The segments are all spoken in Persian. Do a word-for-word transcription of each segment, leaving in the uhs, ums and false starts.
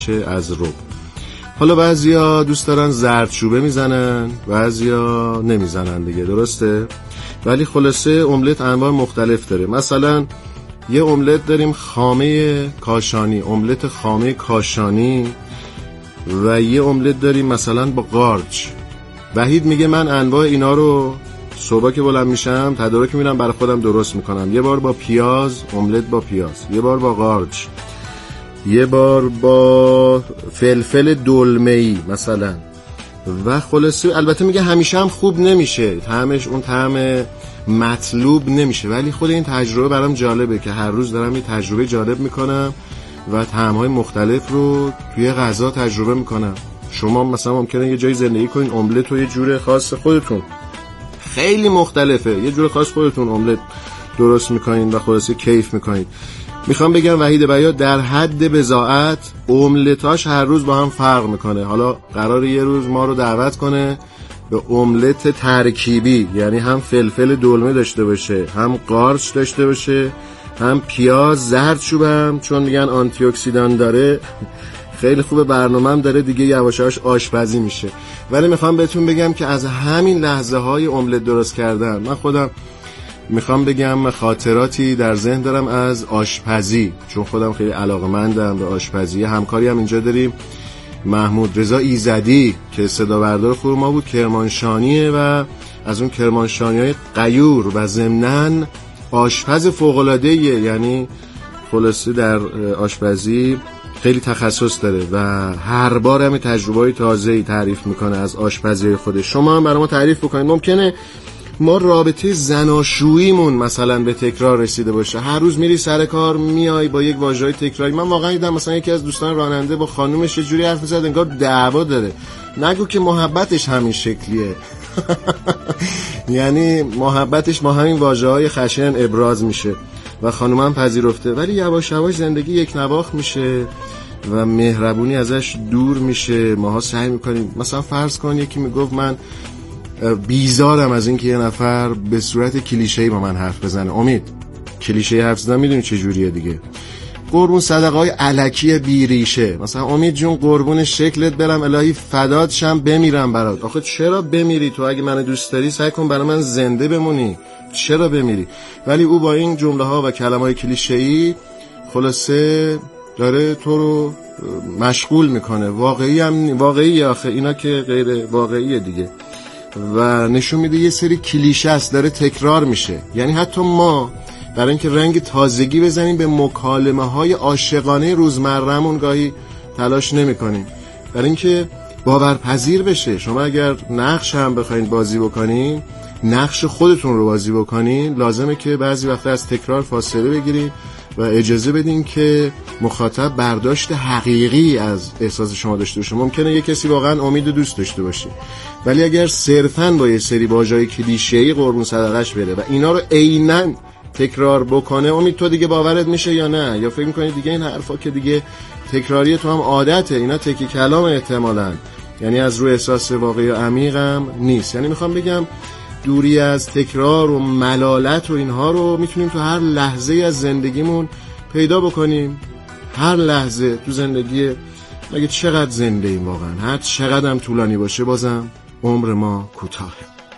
از رب. حالا بعضیا دوست دارن زردچوبه میزنن، بعضیا نمیزنن دیگه، درسته؟ ولی خلاصه املت انواع مختلف داره. مثلا یه املت داریم خامه کاشانی، املت خامه کاشانی، و یه املت داریم مثلا با قارچ. وحید میگه من انواع اینا رو صبح که بلند میشم تدارک میرم برای خودم درست میکنم. یه بار با پیاز، املت با پیاز، یه بار با قارچ، یه بار با فلفل دلمه‌ای مثلا. و خلاصه البته میگه همیشه هم خوب نمیشه، طعمش اون طعم مطلوب نمیشه، ولی خود این تجربه برام جالبه که هر روز دارم یه تجربه جالب میکنم و طعم‌های مختلف رو توی غذا تجربه میکنم. شما مثلا ممکنه یه جایی زندگی کنین، املت رو یه جور خاص خودتون، خیلی مختلفه، یه جور خاص خودتون املت درست میکنین و خلاصه کیف میکنین. میخوام بگم وحید بیات در حد بضاعت املتاش هر روز با هم فرق میکنه. حالا قراره یه روز ما رو دعوت کنه به املت ترکیبی، یعنی هم فلفل دلمه داشته باشه، هم قارچ داشته باشه، هم پیاز، زردچوبه هم چون میگن آنتی اکسیدان داره. خیلی خوبه، برنامه‌ام داره دیگه یواشاش آشپزی میشه. ولی میخوام بهتون بگم که از همین لحظه های املت درست کردن من خودم میخوام بگم خاطراتی در ذهن دارم از آشپزی، چون خودم خیلی علاقه‌مندم به آشپزی. همکاری هم اینجا داریم، محمود رضا ایزدی که صدا بردار خوب ما بود، کرمانشانیه و از اون کرمانشانی‌های غیور و ضمناً آشپز فوق‌العاده‌ایه، یعنی خلاصه در آشپزی خیلی تخصص داره و هر بار هم تجربه‌های تازه‌ای تعریف میکنه از آشپزی خودش. شما هم برای ما تعریف بکنید. ممکنه ما رابطه زناشوییمون مثلا به تکرار رسیده باشه، هر روز میری سر کار میای با یک واژه‌های تکراری. من واقعا دیدم مثلا یکی از دوستان راننده با خانومش یه جوری حرف می‌زد انگار دعوا داره. نگو که محبتش همین شکلیه. یعنی محبتش با همین واژه‌های خشن ابراز میشه و خانومم پذیرفته، ولی یواش یواش زندگی یک نواخت میشه و مهربونی ازش دور میشه. ماها سعی میکنیم، مثلا فرض کن یکی میگفت من بیزارم از این که یه نفر به صورت کلیشه‌ای با من حرف بزنه. امید، کلیشه‌ای حرف زدن میدونی چه جوریه دیگه؟ قربون صدقه‌های الکی بی ریشه. مثلا امید جون قربون شکلت برم، الهی فدات شم، بمیرم برات. آخه چرا بمیری؟ تو اگه منو دوست داری سعی کن برای من زنده بمونی، چرا بمیری؟ ولی او با این جمله ها و کلمات کلیشه‌ای خلاصه داره تو رو مشغول میکنه. واقعی هم واقعی، آخه اینا که غیر واقعیه دیگه، و نشون میده یه سری کلیشه است داره تکرار میشه. یعنی حتی ما برای اینکه رنگ تازگی بزنیم به مکالمه های عاشقانه روزمره‌مون گاهی تلاش نمیکنیم، برای اینکه باورپذیر بشه. شما اگر نقش هم بخواید بازی بکنین، نقش خودتون رو بازی بکنین، لازمه که بعضی وقتا از تکرار فاصله بگیرید و اجازه بدین که مخاطب برداشت حقیقی از احساس شما داشته باشه. ممکنه یه کسی واقعا امید و دوست داشته باشه، ولی اگر صرفاً با یه سری واژه‌های کلیشه‌ای قربون صدقش بره و اینا رو عیناً تکرار بکنه، امید تو دیگه باورت میشه یا نه؟ یا فکر می‌کنی دیگه این حرفا که دیگه تکراریه تو هم عادته، اینا تکی کلام احتمالاً، یعنی از روی احساس واقعی و عمیقم نیست. یعنی میخوام بگم دوری از تکرار و ملالت و اینها رو میتونیم تو هر لحظه از زندگیمون پیدا بکنیم. هر لحظه تو زندگی، مگه چقدر زنده ایم واقعا؟ هر چقدر هم طولانی باشه بازم عمر ما کوتاهه.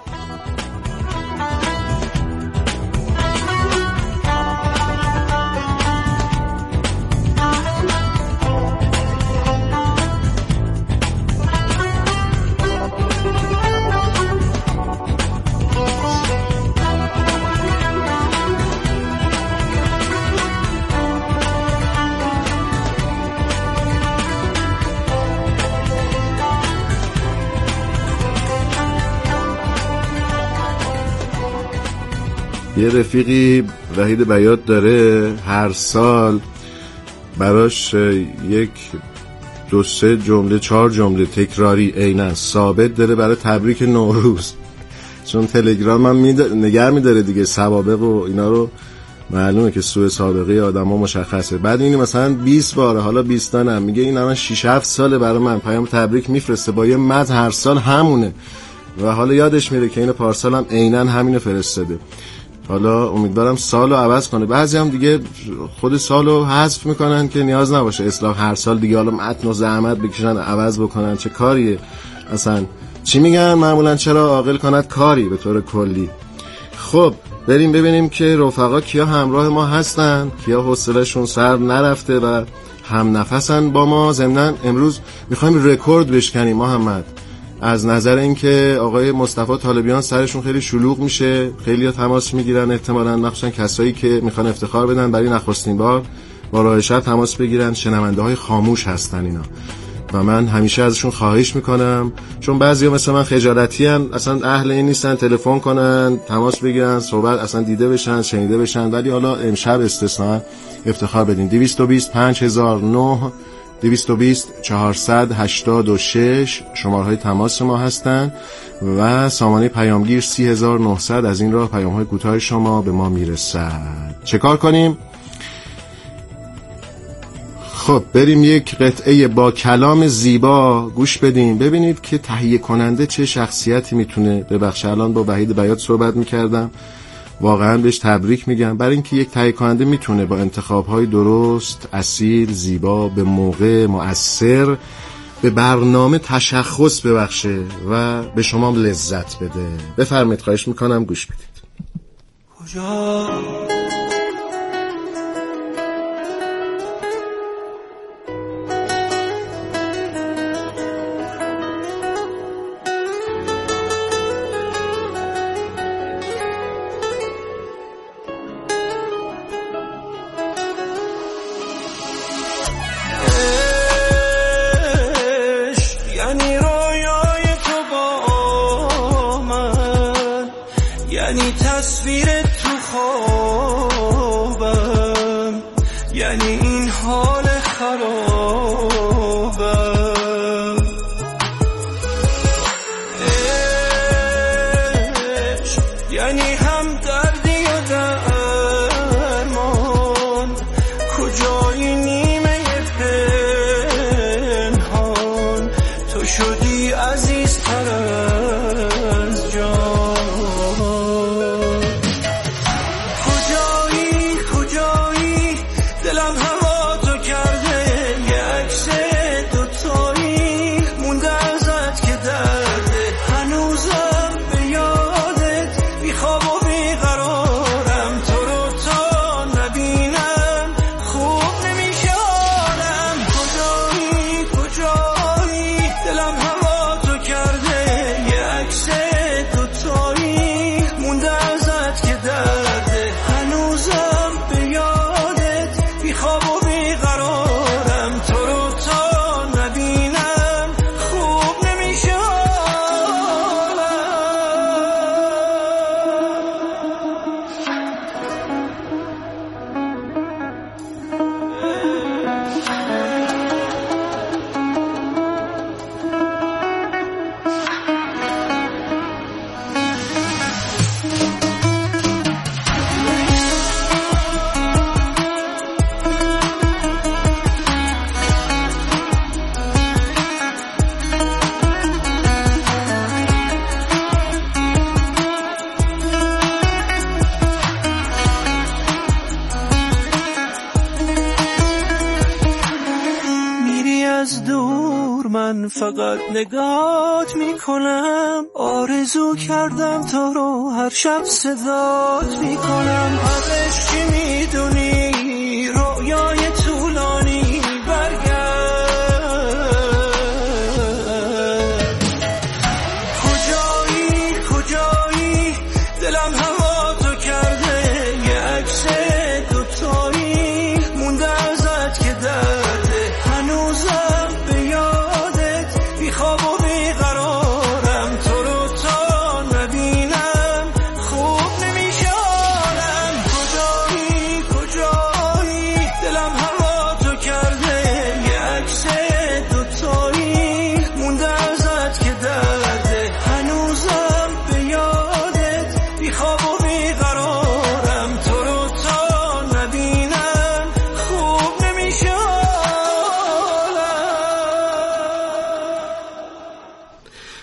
یه رفیقی وحید بیات داره، هر سال براش یک دو سه جمله چهار جمله تکراری عیناً ثابت داره برای تبریک نوروز، چون تلگرام هم میداره نگه میداره دیگه، سوابق و اینا رو معلومه که سوء سابقه آدم ها مشخصه. بعد اینی مثلا بیست باره، حالا بیستان هم میگه این الان شش هفت ساله برای من پیام تبریک میفرسته با یه متن هر سال همونه، و حالا یادش میره که این پارسال هم عیناً همینو فرستاده. حالا امیدوارم سالو عوض کنه. بعضی هم دیگه خود سالو حذف میکنن که نیاز نباشه اصلاح هر سال دیگه، حالا متن و زحمت بکشن عوض بکنن. چه کاریه اصلا؟ چی میگن معمولا؟ چرا عاقل کند کاری به طور کلی. خب بریم ببینیم که رفقا کیا همراه ما هستن، کیا حوصله‌شون سر نرفته و هم نفسن با ما. ضمناً امروز میخوایم رکورد بشکنیم محمد، از نظر اینکه آقای مصطفی طالبیان سرشون خیلی شلوغ میشه، خیلی ها تماس میگیرن احتمالاً، مخصوصا کسایی که میخوان افتخار بدن برای نخستین بار با راه شهر تماس بگیرن. شنونده های خاموش هستن اینا و من همیشه ازشون خواهش میکنم، چون بعضیا مثل من خجالتی هن، اصلا اهل این نیستن تلفن کنن، تماس بگیرن، صحبت اصلا دیده بشن، شنیده بشن. ولی حالا امشب استثنا افتخار بدین. دویست و بیست پنج هزار و نه، دویست و بیست چهارصد و هشتاد و شش شماره های تماس ما هستن و سامانه پیامگیر سی هزار و نهصد. از این راه پیام های کوتاه شما به ما میرسد. چه کار کنیم؟ خب بریم یک قطعه با کلام زیبا گوش بدیم، ببینید که تهیه کننده چه شخصیتی میتونه ببخشه. الان با وحید بیات صحبت میکردم، واقعا بهش تبریک میگم برای اینکه یک تهیه کننده میتونه با انتخاب‌های درست، اصیل، زیبا، به موقع، مؤثر به برنامه تشخص ببخشه و به شما لذت بده. بفرمایید، خواهش میکنم گوش بدید. کجا فقط نگات میکنم، آرزو کردم تا رو هر شب صدات میکنم. حقش چی میدونی رویای طولانی برگرد، کجایی کجایی دلم هوا تو کرده، یه عکس دوتایی مونده ازت که درده، هنوزم به یادت بیخواب و بیقرارم، تو رو تا نبینم خوب نمیشارم. کجایی کجایی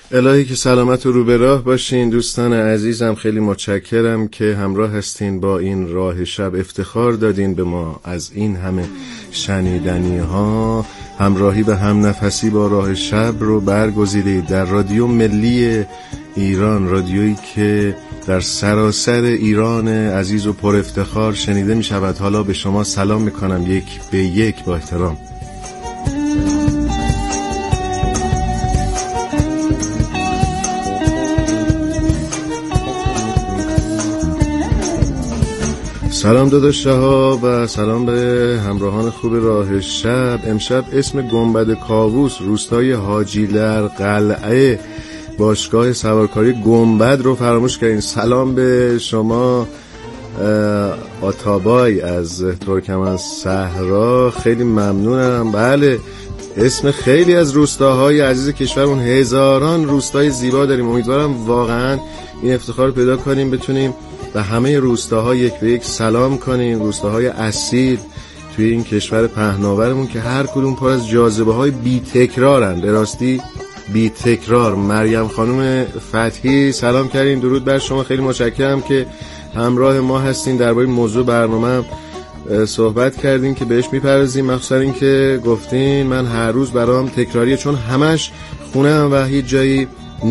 الهی که سلامت و رو به راه باشین. دوستان عزیزم خیلی متشکرم که همراه هستین با این راه شب، افتخار دادین به ما از این همه شنیدنی ها. همراهی به هم نفسی با راه شب رو برگزیدید در رادیو ملی ایران، رادیویی که در سراسر ایران عزیز و پر افتخار شنیده می شود. حالا به شما سلام میکنم یک به یک با احترام. سلام داداش شهاب و سلام به همراهان خوب راه شب. امشب اسم گنبد کاووس روستای حاجیلر قلعه باشگاه سوارکاری گنبد رو فراموش کردین. سلام به شما آتابای از ترکمن صحرا، خیلی ممنونم. بله، اسم خیلی از روستاهای عزیز کشورمون، هزاران روستای زیبا داریم. امیدوارم واقعا این افتخار رو پیدا کنیم بتونیم و همه روستاها یک به یک سلام کنیم. روستاهای اصیل توی این کشور پهناورمون که هر کدوم پر از جاذبه های بی تکرارن، به راستی بی تکرار. مریم خانم فتحی سلام کردین، درود بر شما، خیلی متشکرم که همراه ما هستین. درباره موضوع برنامه صحبت کردین که بهش میپردازیم، مخصوصا این که گفتین من هر روز برام تکراریه چون همش خونه‌ام و هیچ جایی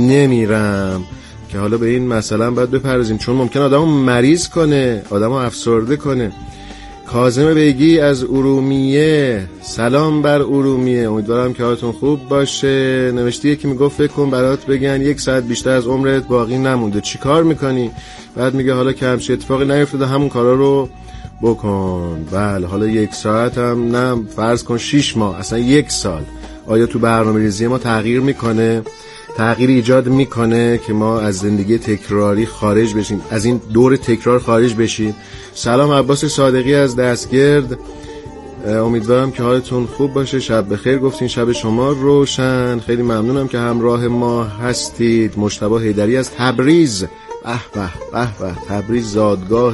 نمیرم، که حالا به این مثلا باید بپردازیم چون ممکن آدمو مریض کنه، آدمو افسرده کنه. کاظم بیگی از ارومیه، سلام بر ارومیه، امیدوارم که حالتون خوب باشه. نوشته یکی میگفت فکر کن برات بگن یک ساعت بیشتر از عمرت باقی نمونده، چی کار میکنی؟ بعد میگه حالا که همچین اتفاقی نیفتاده همون کارا رو بکن. بله، حالا یک ساعت هم نه، فرض کن شیش ماه، اصلا یک سال. آیا تو برنامه ریزی ما تغییر میکنه؟ تغییر ایجاد میکنه که ما از زندگی تکراری خارج بشیم، از این دور تکرار خارج بشیم. سلام عباس صادقی از دستگرد، امیدوارم که حالتون خوب باشه. شب بخیر گفتین، شب شما روشن. خیلی ممنونم که همراه ما هستید. مجتبی حیدری از تبریز، به به به به، تبریز زادگاه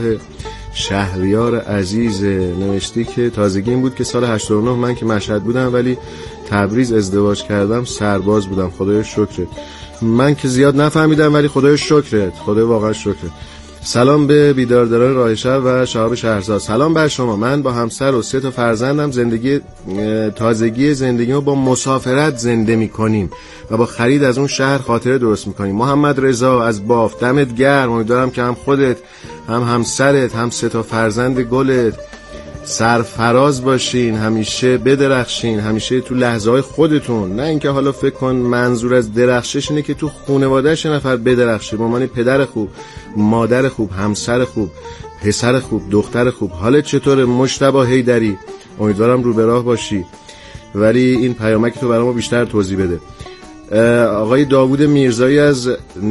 شهریار عزیز. نوشتی که تازگی این بود که سال هشتاد و نه من که مشهد بودم ولی تبریز ازدواج کردم، سرباز بودم. خدای شکرت. من که زیاد نفهمیدم ولی خدای شکرت، خدای واقعا شکرت. سلام به بیدارداران راه شب و شهاب شهرزاد، سلام بر شما. من با همسر و سه تا فرزندم زندگی تازگی زندگیمو با مسافرت زنده میکنیم و با خرید از اون شهر خاطره درست میکنیم. محمد رضا از باف، دمت گرم. امیدوارم که هم خودت هم همسرت هم سه تا فرزند گلت سرفراز باشین، همیشه بدرخشین، همیشه تو لحظه های خودتون. نه اینکه حالا فکر کن منظور از درخشش اینه که تو خانواده‌اش نفر بدرخشه، به عنوان پدر خوب، مادر خوب، همسر خوب، پسر خوب، دختر خوب. حالت چطوره مجتبی حیدری؟ امیدوارم رو به راه باشی، ولی این پیامک تو برامو بیشتر توضیح بده. آقای داوود میرزایی از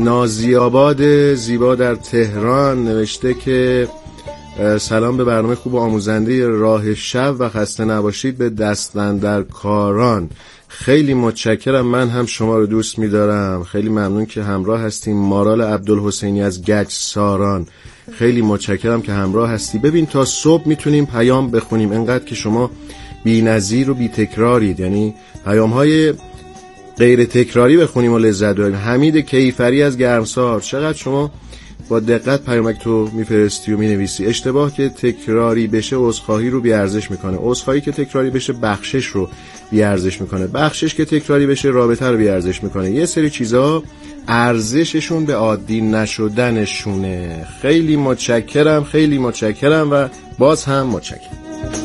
نازی‌آباد زیبا در تهران نوشته که سلام به برنامه خوب و آموزنده راه شب و خسته نباشید به دستاندرکاران. خیلی متشکرم، من هم شما رو دوست می‌دارم. خیلی ممنون که همراه هستیم. مارال عبدالحسینی از گچ ساران، خیلی متشکرم که همراه هستی. ببین تا صبح میتونیم پیام بخونیم، انقدر که شما بی‌نظیر و بی‌تکرارید، یعنی پیام‌های غیر تکراری بخونیم و لذت ببریم. حمید کیفری از گرمسار، چقدر شما با دقت پیامک تو میفرستی و مینویسی. اشتباه که تکراری بشه عذرخواهی رو بیارزش میکنه، عذرخواهی که تکراری بشه بخشش رو بیارزش میکنه، بخشش که تکراری بشه رابطه رو بیارزش میکنه. یه سری چیزا ارزششون به عادی نشدنشونه. خیلی متشکرم، خیلی متشکرم و باز هم متشکرم.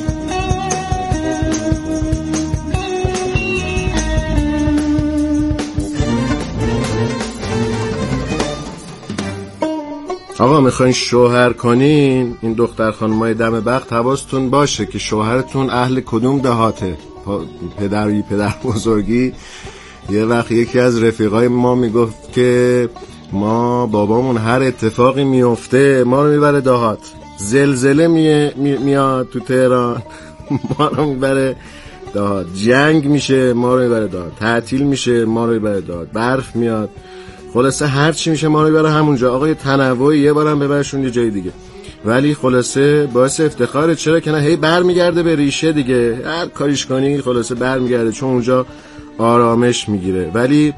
آقا میخواین شوهر کنین، این دختر خانمای دم بخت حواستون باشه که شوهرتون اهل کدوم دهاته. پدری پدر بزرگی یه وقت یکی از رفیقای ما میگفت که ما بابامون هر اتفاقی میفته ما رو میبره دهات، زلزله می... می... میاد تو تهران ما رو میبره دهات، جنگ میشه ما رو میبره دهات، تعطیل میشه ما رو میبره دهات، برف میاد، خلاصه هر چی میشه ما رو ببره همونجا. آقا یه تنوعی یه بارم ببرشون یه جای دیگه، ولی خلاصه باعث افتخاره. چرا که نه، هی برمیگرده به ریشه دیگه، هر کاریش کنی خلاصه برمیگرده چون اونجا آرامش میگیره. ولی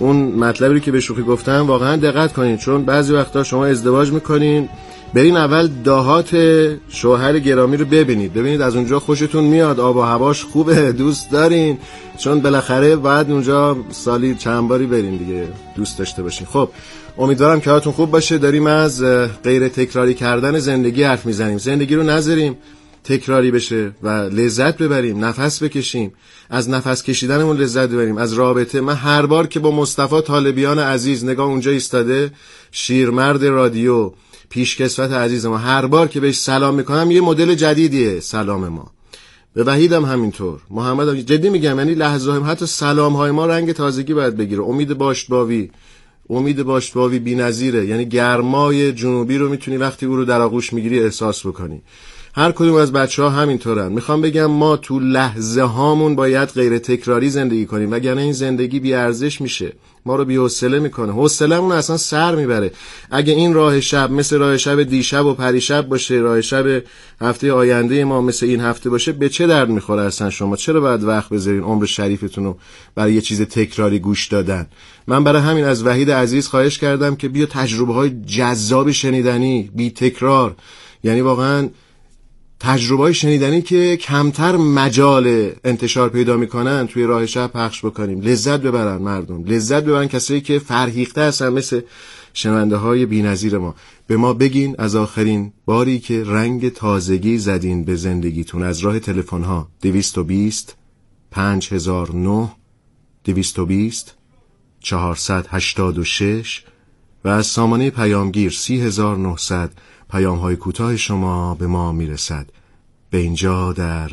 اون مطلبی که به شوخی گفتم واقعا دقت کنین، چون بعضی وقتا شما ازدواج میکنین برین اول دهات شوهر گرامی رو ببینید، ببینید از اونجا خوشتون میاد، آب و هواش خوبه، دوست دارین، چون بالاخره بعد اونجا سالی چند باری برین دیگه، دوست داشته باشین. خب امیدوارم که حالتون خوب باشه. داریم از غیر تکراری کردن زندگی حرف میزنیم. زندگی رو نذاریم تکراری بشه و لذت ببریم، نفس بکشیم، از نفس کشیدنمون لذت ببریم، از رابطه. من هر بار که با مصطفی طالبیان عزیز نگاه اونجا ایستاده، شیرمرد رادیو، پیشکسوت عزیز ما، هر بار که بهش سلام میکنم یه مدل جدیدیه سلام ما. به وحیدم همینطور، محمد هم جدی میگم، یعنی لحظه هم حتی سلام های ما رنگ تازگی باید بگیره. امید باشتباوی، امید باشتباوی بی‌نظیره، یعنی گرمای جنوبی رو میتونی وقتی او رو در آغوش میگیری احساس بکنی. هر کدوم از بچه ها همینطورن. میخوام بگم ما تو لحظه هامون باید غیر تکراری زندگی کنیم، وگرنه این زندگی بی ارزش میشه، ما رو بی حوصله میکنه، حوصله‌مون اصلا سر میبره. اگه این راه شب مثل راه شب دیشب و پریشب باشه، راه شب هفته آینده ما مثل این هفته باشه، به چه درد میخوره اصلا؟ شما چرا باید وقت بذارین عمر شریفتون رو برای یه چیز تکراری گوش دادن؟ من برای همین از وحید عزیز خواهش کردم که بیا تجربه های جذاب شنیدنی بی تکرار، یعنی واقعا تجربه‌های شنیدنی که کمتر مجال انتشار پیدا میکنن توی راه شب پخش بکنیم، لذت ببرن مردم، لذت ببرن کسایی که فرهیخته هستن مثل شنونده های بی‌نظیر ما. به ما بگین از آخرین باری که رنگ تازگی زدین به زندگیتون از راه تلفن ها دویست و بیست پنج هزار و نه دویست و بیست چهارصد و هشتاد و شش و از سامانه پیامگیر سی هزار و نهصد پیام های کوتاه شما به ما میرسد. به اینجا در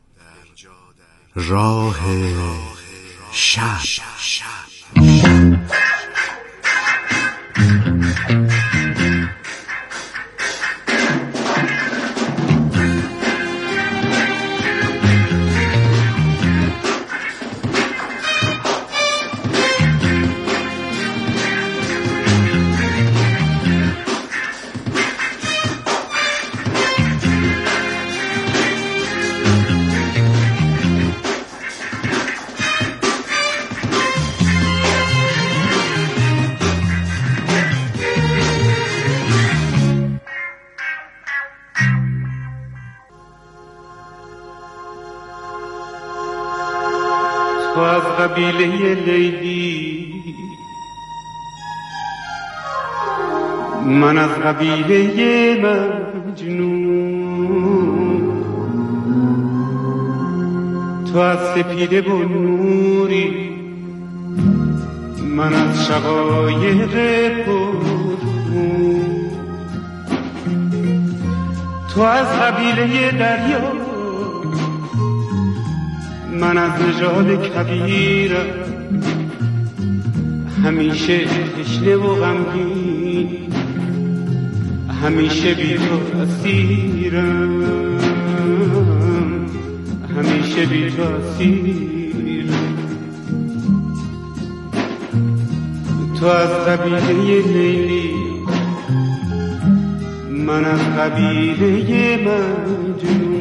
راه شب. تو از قبیله لیلی، من از قبیله مجنون، تو از سپیده و نوری، من از شقایق پرخون، تو از قبیله دریا، من از نژاد کبیرم، همیشه تشنه و غمگین، همیشه بی تو اسیرم، همیشه بی تو اسیرم. تو از قبیله لیلی، من از قبیله مجنون.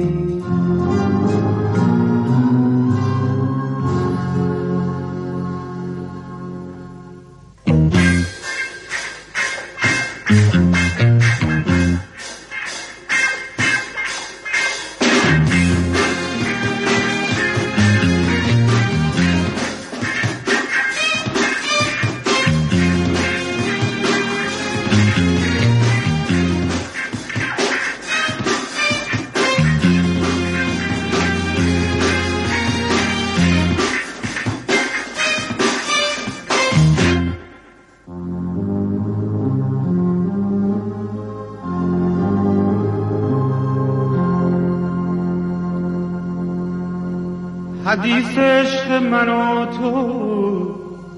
حدیث عشق من و تو،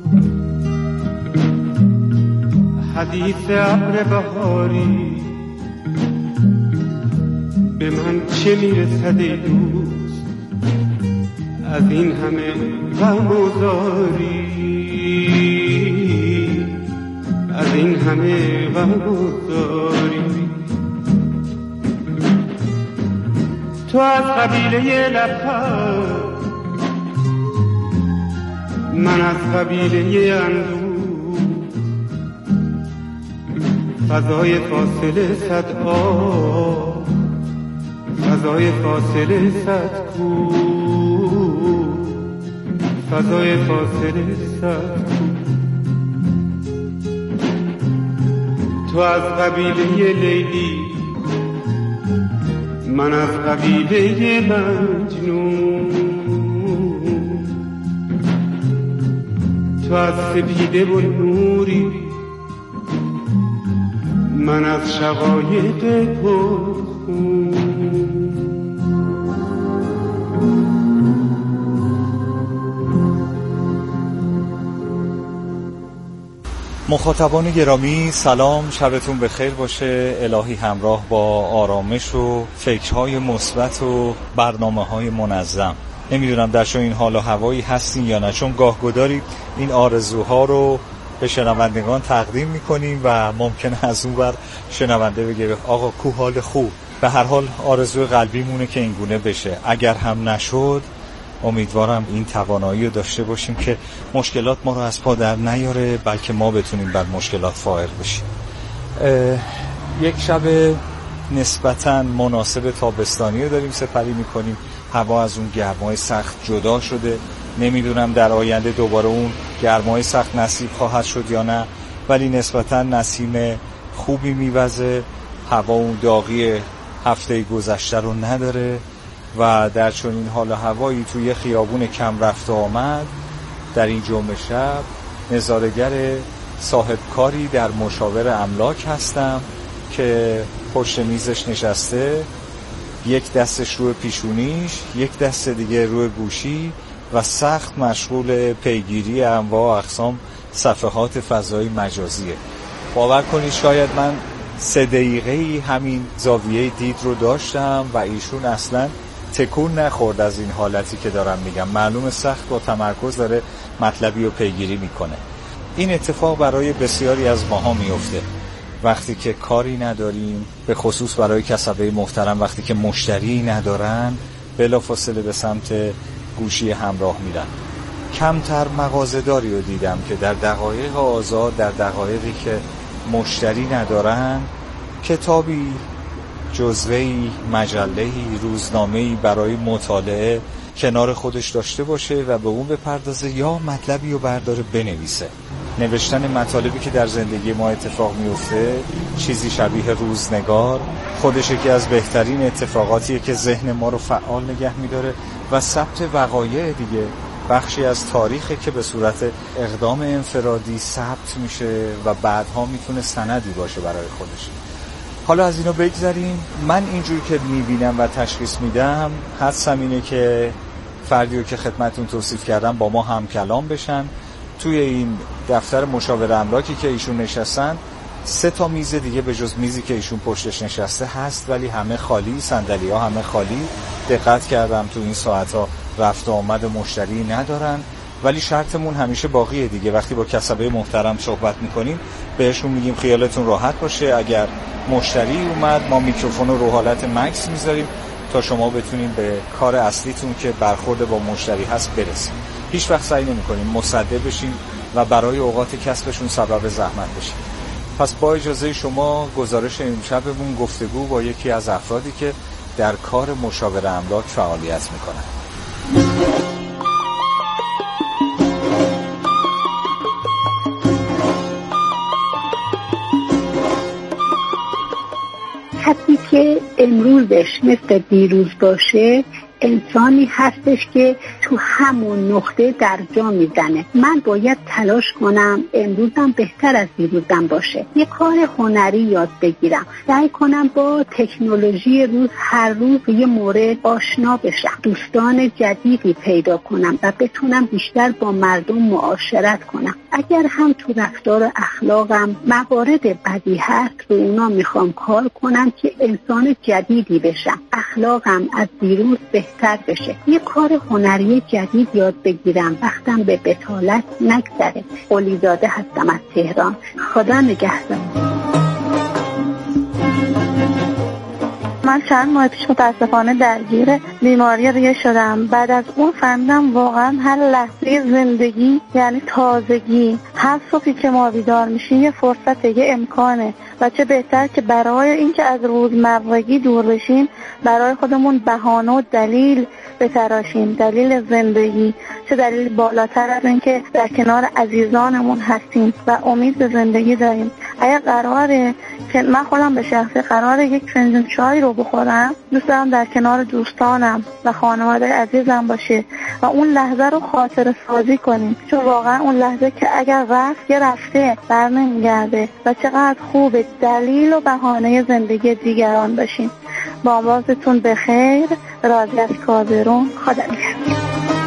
حدیث ابر بهاری، به من چه میرسد ای دوست از این همه غم و زاری، از این همه غم و زاری. تو از قبیله لب‌ها، من از قبیله اندوه فضای فاصله صد آب فضای فاصله صد کو فضای فاصله صد کو تو از قبیله لیلی من از قبیله مجنون تو از سپیده و نوری من از شقایق پرخون. مخاطبان گرامی سلام، شبتون بخیر باشه. الهی همراه با آرامش و فکرهای مثبت و برنامه‌های منظم. نمیدونم در چه این حال و هوایی هستین یا نه، چون گاهگداری این آرزوها رو به شنوندگان تقدیم میکنیم و ممکنه از اون بر شنونده بگه آقا کو حال خوب. به هر حال آرزوی قلبی مونه که این گونه بشه. اگر هم نشد امیدوارم این توانایی رو داشته باشیم که مشکلات ما رو از پا در نیاره، بلکه ما بتونیم بر مشکلات فائق بشیم. یک شب نسبتاً مناسب تابستانی رو داریم سپری میکنیم. هوا از اون گرمای سخت جدا شده. نمیدونم در آینده دوباره اون گرمای سخت نصیب خواهد شد یا نه، ولی نسبتاً نسیم خوبی میوزه. هوا اون داغی هفته گذشته رو نداره و در چون این حال هوایی توی خیابون کم رفت و آمد در این جمعه شب نظاره‌گر صاحب کاری در مشاور املاک هستم که پشت میزش نشسته، یک دستش روی پیشونیش، یک دست دیگه روی گوشی و سخت مشغول پیگیری انواع و اقسام صفحات فضای مجازیه. باور کنید شاید من سه دقیقه‌ای همین زاویه دید رو داشتم و ایشون اصلاً تکون نخورد از این حالتی که دارم میگم. معلوم سخت با تمرکز داره مطلبی رو پیگیری میکنه. این اتفاق برای بسیاری از ماها میفته وقتی که کاری نداریم، به خصوص برای کسبه محترم وقتی که مشتری ندارن بلافاصله به سمت گوشی همراه میرن. کمتر مغازه‌داری رو دیدم که در دقایق آزاد، در دقایقی که مشتری ندارن، کتابی، جزوه‌ای، مجله‌ای، روزنامه‌ای برای مطالعه کنار خودش داشته باشه و به اون بپردازه یا مطلبی رو برداره بنویسه. نوشتن مطالبی که در زندگی ما اتفاق میفته، چیزی شبیه روزنگار، خودش یکی از بهترین اتفاقاتیه که ذهن ما رو فعال نگه میداره و ثبت وقایع دیگه بخشی از تاریخه که به صورت اقدام انفرادی ثبت میشه و بعدها میتونه سندی باشه برای خودش. حالا از اینو بگذاریم. من اینجوری که میبینم و تشخیص میدم حدسم اینه که فردی رو که خدمتون توصیف کردم با ما هم کلام بشن. توی این دفتر مشاور املاکی که ایشون نشستن سه تا میز دیگه به جز میزی که ایشون پشتش نشسته هست، ولی همه خالی، صندلی ها همه خالی. دقت کردم تو این ساعت ها رفت و آمد مشتری ندارن، ولی شرطمون همیشه باقیه دیگه. وقتی با کسبه محترم صحبت میکنیم بهشون میگیم خیالتون راحت باشه، اگر مشتری اومد ما میکروفون رو رو حالت مکس میذاریم تا شما بتونیم به کار اصلیتون که برخورد با مشتری هست برسیم. هیچ وقت سعی نمی‌کنیم مصدق بشیم و برای اوقات کسبشون سبب زحمت بشیم. پس با اجازه شما گزارش امشبمون گفتگو با یکی از افرادی که در کار مشاور املاک فعالیت میکنن. کسی که امروزش مثل دیروز باشه انسانی هستش که تو همون نقطه در جا میزنه. من باید تلاش کنم امروزم بهتر از دیروزم باشه، یه کار هنری یاد بگیرم، سعی کنم با تکنولوژی روز هر روز یه مورد آشنا بشم، دوستان جدیدی پیدا کنم و بتونم بیشتر با مردم معاشرت کنم. اگر هم تو رفتار و اخلاقم موارد بدی هست رو اونا میخوام کار کنم که انسان جدیدی بشم، اخلاقم از دیروز بهتر بشه، یه کار هنری جدید یاد بگیرم، وقتم به بطالت نگذره. قلیزاده هستم از تهران. خدا نگهدار. من چند ماه پیش متاسفانه درگیر بیماری ریه شدم. بعد از اون فهمیدم واقعا هر لحظه زندگی یعنی تازگی. هر صبحی که ما بیدار میشیم یه فرصته، یه امکانه و چه بهتر که برای اینکه از روزمرگی دور بشیم برای خودمون بهانه و دلیل بتراشیم، دلیل زندگی. چه دلیل بالاتر از این که در کنار عزیزانمون هستیم و امید به زندگی داریم. اگر قراره که من خودم به شخصی قراره یک فنجون چای رو بخورم، دوست دارم در کنار دوستانم و خانواده عزیزم باشه و اون لحظه رو خاطره سازی کنیم، چون واقعا اون لحظه که اگر رفت یه رفته بر نمیگرده و چقدر خوبه دلیل و بهانه زندگی دیگران باشیم. با آوازتون بخیر، راضی از کابرون، خدا نگهدار.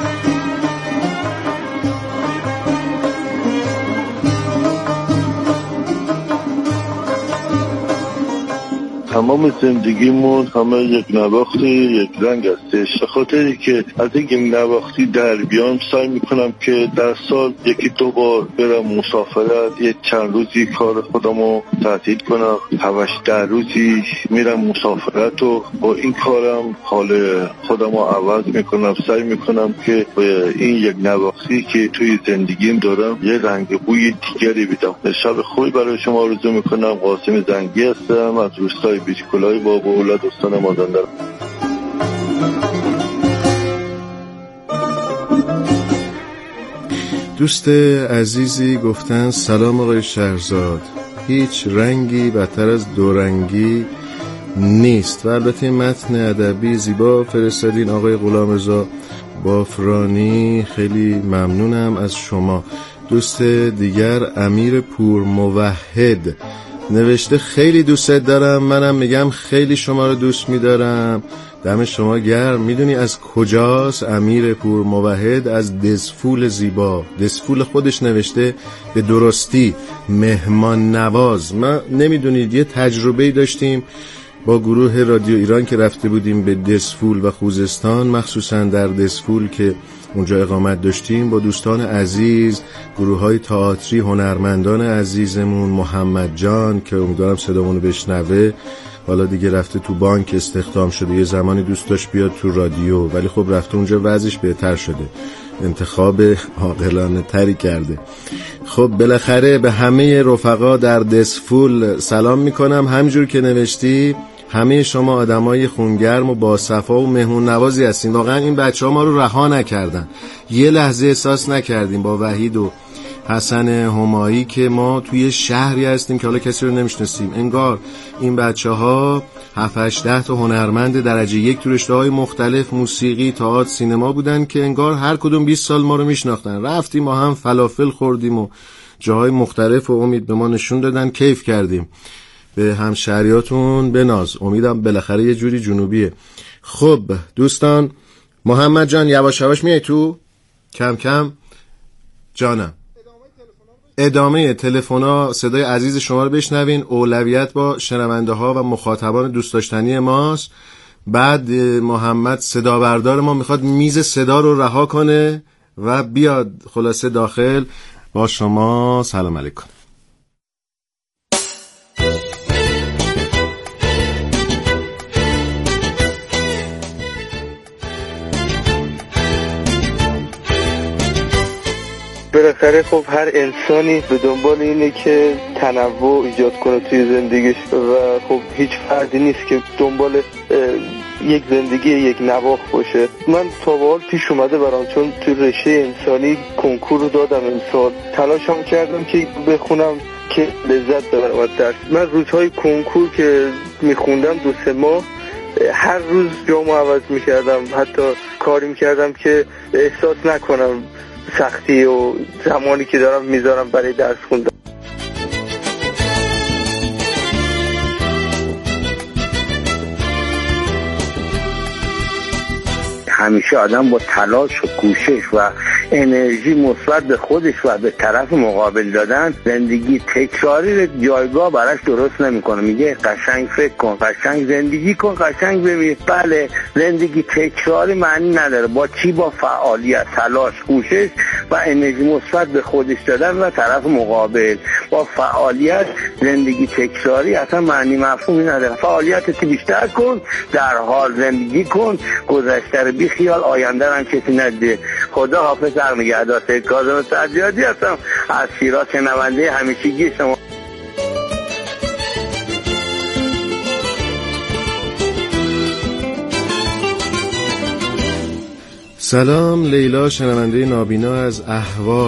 تمام زندگیمون همه یک نواختی یک رنگ هستش. به خاطری که از این نواختی در بیام سعی میکنم که در سال یکی دو بار برم مسافرت، یک چند روزی کار خودمو تعطیل کنم، هفتش ده روزی میرم مسافرت و با این کارم حال خودمو عوض میکنم. سعی میکنم که به این یک نواختی که توی زندگیم دارم یه رنگ بوی دیگری بدم. شب خوبی برای شما آرزو میکنم. قاسم زنگی هستم از روستای بیچکلای باب و اولاد استان مازندران. دوست عزیزی گفتن سلام آقای شهرزاد، هیچ رنگی بدتر از دورنگی نیست. و البته متن ادبی زیبا فرستادین آقای غلامرضا بافرانی، خیلی ممنونم از شما. دوست دیگر امیر پور موحد نوشته خیلی دوستت دارم، منم میگم خیلی شما رو دوست میدارم، دم شما گرم. میدونی از کجاست امیر پور موحد؟ از دسفول زیبا. دسفول خودش نوشته به درستی مهمان نواز. ما نمیدونید یه تجربه‌ای داشتیم با گروه رادیو ایران که رفته بودیم به دسفول و خوزستان، مخصوصا در دسفول که اونجا اقامت داشتیم با دوستان عزیز، گروه های تئاتری، هنرمندان عزیزمون، محمد جان که امیدوارم صدامونو بشنوه، حالا دیگه رفته تو بانک استخدام شده، یه زمانی دوست داشت بیاد تو رادیو ولی خب رفته اونجا وضعش بهتر شده، انتخاب عاقلانه تری کرده. خب بالاخره به همه رفقا در دسفول سلام میکنم. همجور که نوشتی همه شما آدمای خونگرم و با صفا و مهمون نوازی هستین. واقعا این بچه‌ها ما رو رها نکردن، یه لحظه احساس نکردیم با وحید و حسن همایی که ما توی شهری هستیم که حالا کسی رو نمیشناسیم. انگار این بچه‌ها هفت هشت ده تا هنرمند درجه یک تو رشته‌های مختلف، موسیقی، تئاتر، سینما بودن که انگار هر کدوم بیست سال ما رو میشناختن. رفتیم ما هم فلافل خوردیم و جاهای مختلف و امید به ما نشون دادن، کیف کردیم. به همشهریاتون بناز، امیدم بالاخره یه جوری جنوبیه. خب دوستان، محمد جان یواش یواش میای تو، کم کم جانم. ادامه تلفن‌ها صدای عزیز شما رو بشنوین. اولویت با شنونده ها و مخاطبان دوست داشتنی ماست. بعد محمد صدا بردار ما میخواد میز صدا رو رها کنه و بیاد خلاصه داخل. با شما سلام علیکم. بالاخره خب هر انسانی به دنبال اینه که تنوع ایجاد کنه توی زندگیش و خب هیچ فردی نیست که دنبال یک زندگی یک نواخت باشه. من تا به حال پیش اومده برام، چون توی رشته انسانی کنکور رو دادم امسال، تلاشم کردم که بخونم که لذت ببرم از درس. من روزهای کنکور که میخوندم دو سه ماه هر روز جامو عوض میکردم، حتی کاری میکردم که احساس نکنم سختی و زمانی که دارم میذارم برای درس خوندن. همیشه آدم با تلاش و کوشش و انرژی مثبت به خودش و به طرف مقابل دادن، زندگی تکراری رو جایگاه براش درست نمیکنه. میگه قشنگ فکر کن، قشنگ زندگی کن، قشنگ بمیر. بله، زندگی تکراری معنی نداره. با چی؟ با فعالیت، تلاش، کوشش و انرژی مثبت به خودش دادن و طرف مقابل. با فعالیت زندگی تکراری اصلا معنی مفهومی نداره. فعالیتت بیشتر کن، در حال زندگی کن، گذشته رو بی خیال، آینده رو هم کسی نده. خدا حافظ. در نگهدار. سید کاظم سجادی هستم از شیراز، شنونده همیشگی شما. سلام لیلا، شنونده نابینا از اهواز.